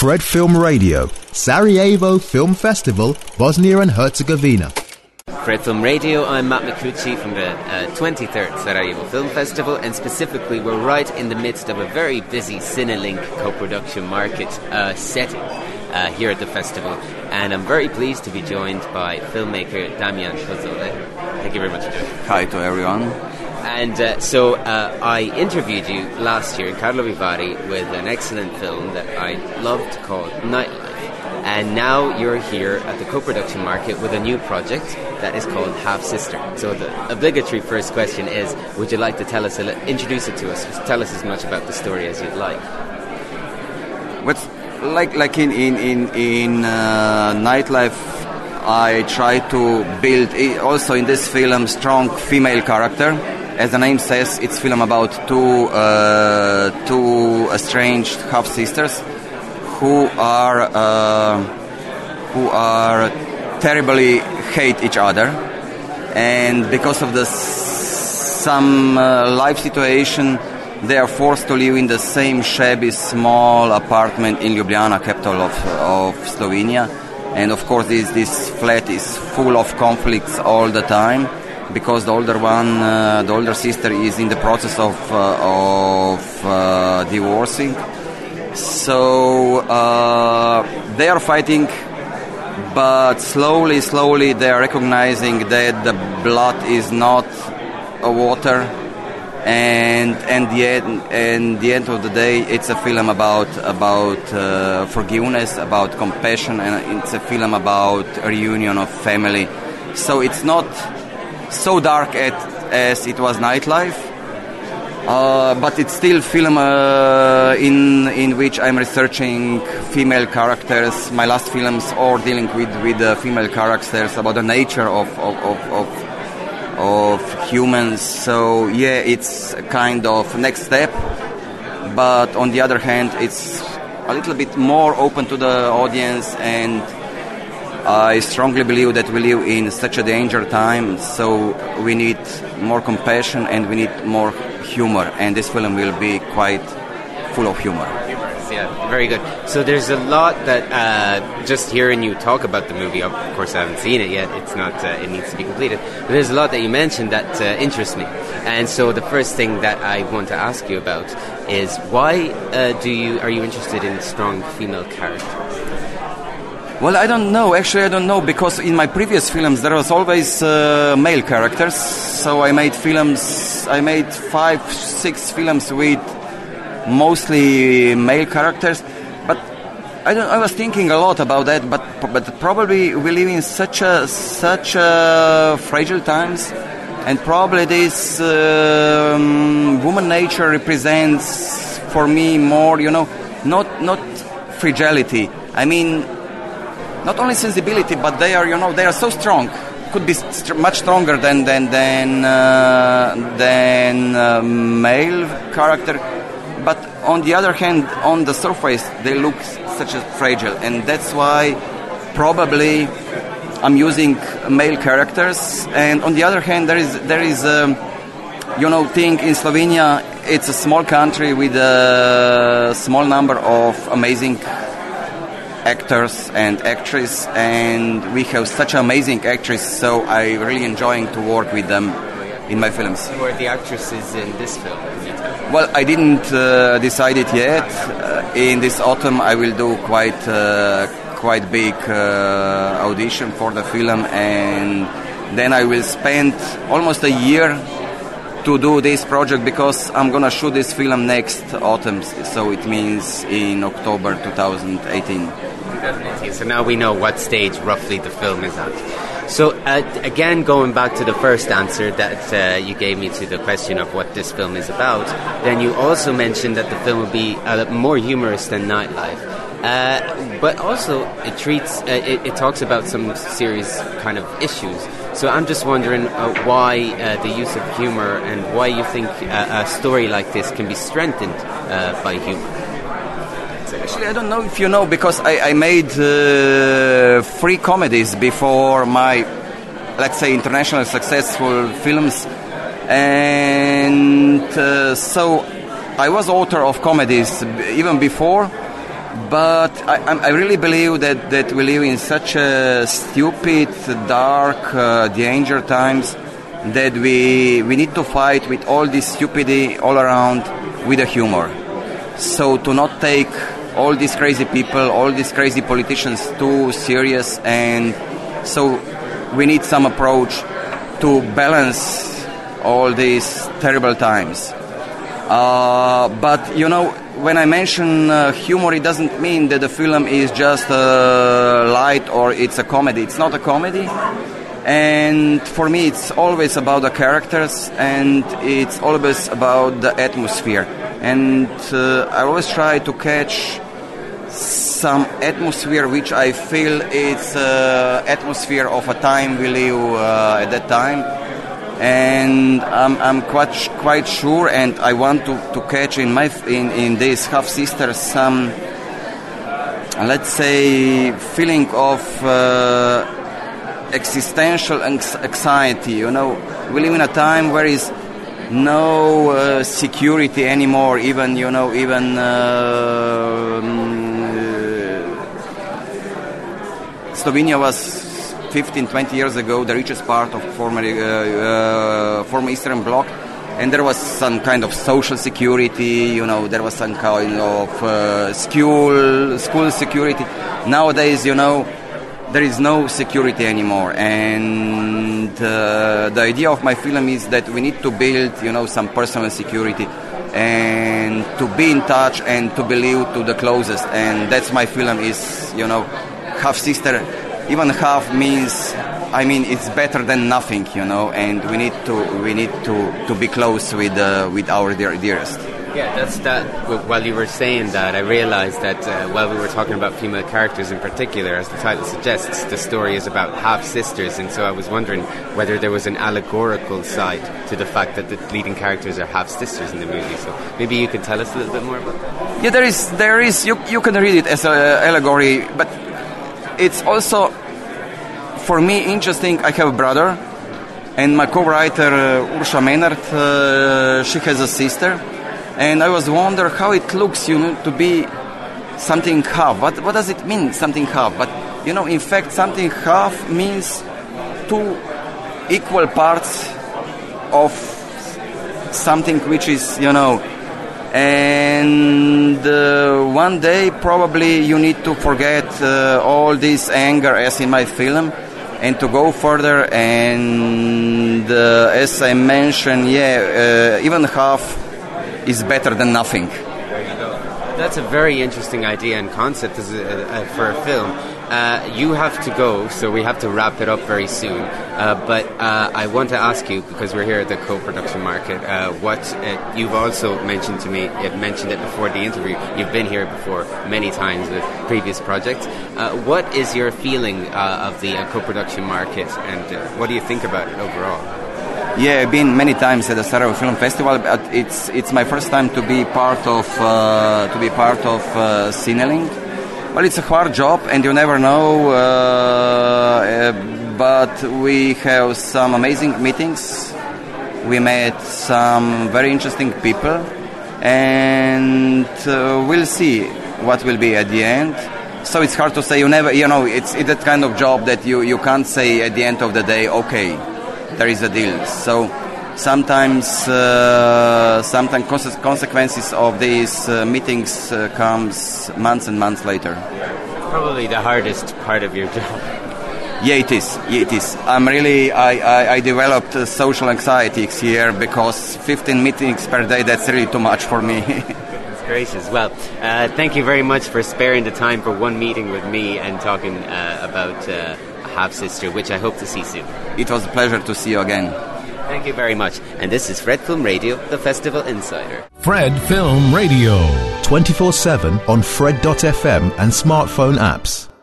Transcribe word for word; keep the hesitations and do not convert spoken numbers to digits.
Fred Film Radio, Sarajevo Film Festival, Bosnia and Herzegovina. Fred Film Radio, I'm Matt Micucci from the uh, twenty-third Sarajevo Film Festival, and specifically we're right in the midst of a very busy Cinelink co-production market uh, setting uh, here at the festival, and I'm very pleased to be joined by filmmaker Damian Kozole. Thank you very much for doing it. Hi to everyone. And uh, so uh, I interviewed you last year in Karlovy Vary with an excellent film that I loved called Nightlife. And now you're here at the co-production market with a new project that is called Half Sister. So the obligatory first question is, would you like to tell us, a li- introduce it to us, tell us as much about the story as you'd like? What's like like in in in, in uh, Nightlife, I try to build also in this film strong female character. As the name says, it's film about two uh, two estranged half sisters who are uh, who are terribly hate each other, and because of this some uh, life situation, they are forced to live in the same shabby small apartment in Ljubljana, capital of of Slovenia. And of course this this flat is full of conflicts all the time, because the older one, uh, the older sister, is in the process of uh, of uh, divorcing. So uh, they are fighting, but slowly, slowly they are recognizing that the blood is not a water, and and the end, and the end of the day, it's a film about about uh, forgiveness, about compassion, and it's a film about a reunion of family. So it's not so dark at, as it was Nightlife, uh, but it's still film uh, in in which I'm researching female characters. My last films are dealing with with uh, female characters, about the nature of of, of of of humans. So yeah, it's a kind of next step, but on the other hand, it's a little bit more open to the audience, and I strongly believe that we live in such a danger time, so we need more compassion and we need more humor, and this film will be quite full of humor. Yeah, very good. So there's a lot that uh, just hearing you talk about the movie, of course I haven't seen it yet, it's not, uh, it needs to be completed, but there's a lot that you mentioned that uh, interests me. And so the first thing that I want to ask you about is why uh, do you are you interested in strong female characters? Well, I don't know. Actually, I don't know, because in my previous films there was always uh, male characters. So I made films, I made five, six films with mostly male characters. But I don't. I was thinking a lot about that. But but probably we live in such a such a fragile times, and probably this um, woman nature represents for me more. You know, not not fragility. I mean, not only sensibility, but they are, you know, they are so strong. Could be st- much stronger than than than uh, than uh, male character. But on the other hand, on the surface, they look such as fragile, and that's why probably I'm using male characters. And on the other hand, there is there is um, you know, thing in Slovenia. It's a small country with a small number of amazing actors and actresses, and we have such amazing actresses, so I really enjoying to work with them in my films. Who are the actresses in this film? Well, I didn't uh, decide it yet. Uh, in this autumn I will do quite uh, quite big uh, audition for the film, and then I will spend almost a year to do this project, because I'm gonna shoot this film next autumn, so it means in October twenty eighteen. So now we know what stage roughly the film is at. So uh, again, going back to the first answer that uh, you gave me to the question of what this film is about, then you also mentioned that the film will be uh, more humorous than Nightlife. Uh, but also it treats, uh, it, it talks about some serious kind of issues. So I'm just wondering uh, why uh, the use of humor, and why you think uh, a story like this can be strengthened uh, by humor. Actually, I don't know if you know, because I, I made uh, three comedies before my, let's say, international successful films, and uh, so I was author of comedies even before. but I, I really believe that, that we live in such a stupid, dark, uh, danger times that we we need to fight with all this stupidity all around with a humor. So to not take all these crazy people, all these crazy politicians too serious, and so we need some approach to balance all these terrible times. Uh, but, you know, when I mention uh, humor, it doesn't mean that the film is just uh, light or it's a comedy. It's not a comedy. And for me, it's always about the characters, and it's always about the atmosphere. And uh, I always try to catch some atmosphere which I feel it's uh, atmosphere of a time we live uh, at that time. And I'm, I'm quite quite sure, and I want to, to catch in my in, in this half sister some, let's say, feeling of uh, existential anxiety. You know, we live in a time where is no uh, security anymore. Even you know, even uh, Slovenia was fifteen, twenty years ago the richest part of former uh, uh, former Eastern Bloc, and there was some kind of social security. You know, there was some kind of uh, school school security. Nowadays, you know, there is no security anymore, and uh, the idea of my film is that we need to build, you know, some personal security and to be in touch and to believe to the closest, and that's my film is, you know, half sister. Even half means, I mean, it's better than nothing, you know, and we need to we need to, to be close with uh, with our dear, dearest. Yeah, that's that. While you were saying that, I realized that uh, while we were talking about female characters in particular, as the title suggests, the story is about half sisters, and so I was wondering whether there was an allegorical side to the fact that the leading characters are half sisters in the movie. So maybe you could tell us a little bit more about that. Yeah, there is there is you you can read it as an allegory, but it's also, for me, interesting. I have a brother, and my co-writer, uh, Ursula Maynard, uh, she has a sister, and I was wonder how it looks, you know, to be something half. What what does it mean, something half? But, you know, in fact, something half means two equal parts of something which is, you know, and uh, one day probably you need to forget uh, all this anger as in my film and to go further, and uh, as I mentioned, yeah, uh, even half is better than nothing. There you go. That's a very interesting idea and concept as a, uh, for a film. Uh, you have to go, so we have to wrap it up very soon. Uh, but uh, I want to ask you, because we're here at the co-production market, uh, what uh, you've also mentioned to me, you've mentioned it before the interview, you've been here before many times with previous projects. Uh, what is your feeling uh, of the uh, co-production market, and uh, what do you think about it overall? Yeah, I've been many times at the Sarajevo Film Festival, but it's it's my first time to be part of uh, to be part of uh, Cineling. Well, it's a hard job, and you never know. Uh, uh, but we have some amazing meetings. We met some very interesting people, and uh, we'll see what will be at the end. So it's hard to say. You never, you know, it's, it's that kind of job that you, you can't say at the end of the day, okay, there is a deal. So sometimes, uh, sometimes conse- consequences of these uh, meetings uh, comes months and months later. Probably the hardest part of your job. Yeah, it is. Yeah, it is. I'm really. I I, I developed uh, social anxiety here because fifteen meetings per day. That's really too much for me. That's gracious. Well, uh, thank you very much for sparing the time for one meeting with me and talking uh, about uh, Half Sister, which I hope to see soon. It was a pleasure to see you again. Thank you very much. And this is Fred Film Radio, the Festival Insider. Fred Film Radio. twenty-four seven on Fred dot f m and smartphone apps.